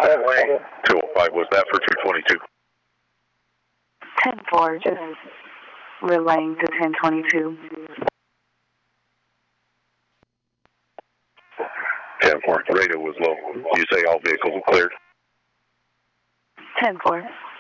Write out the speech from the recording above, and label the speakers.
Speaker 1: 205, was that for 222?
Speaker 2: 10-4, just relaying to 1022.
Speaker 1: 10-4, radio was low. You say all vehicles are cleared?
Speaker 2: 10-4.